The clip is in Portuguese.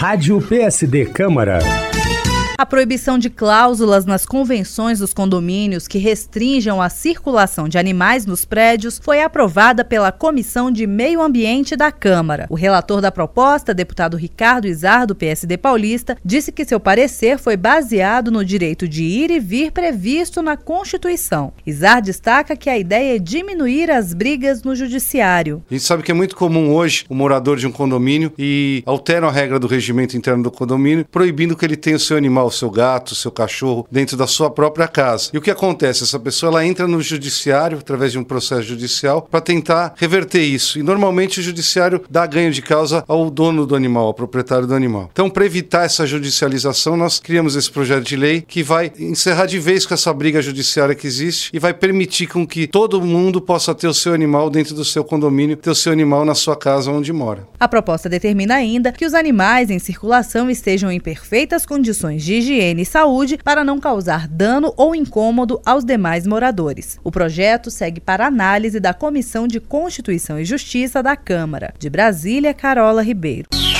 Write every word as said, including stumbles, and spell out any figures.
Rádio P S D Câmara. A proibição de cláusulas nas convenções dos condomínios que restringam a circulação de animais nos prédios foi aprovada pela Comissão de Meio Ambiente da Câmara. O relator da proposta, deputado Ricardo Izar, do P S D paulista, disse que seu parecer foi baseado no direito de ir e vir previsto na Constituição. Izar destaca que a ideia é diminuir as brigas no judiciário. A gente sabe que é muito comum hoje o morador de um condomínio e alteram a regra do regimento interno do condomínio, proibindo que ele tenha o seu animal, o seu gato, o seu cachorro dentro da sua própria casa. E o que acontece? Essa pessoa ela entra no judiciário através de um processo judicial para tentar reverter isso. E normalmente o judiciário dá ganho de causa ao dono do animal, ao proprietário do animal. Então, para evitar essa judicialização, nós criamos esse projeto de lei que vai encerrar de vez com essa briga judiciária que existe e vai permitir com que todo mundo possa ter o seu animal dentro do seu condomínio, ter o seu animal na sua casa onde mora. A proposta determina ainda que os animais em circulação estejam em perfeitas condições de higiene e saúde para não causar dano ou incômodo aos demais moradores. O projeto segue para análise da Comissão de Constituição e Justiça da Câmara. De Brasília, Carola Ribeiro.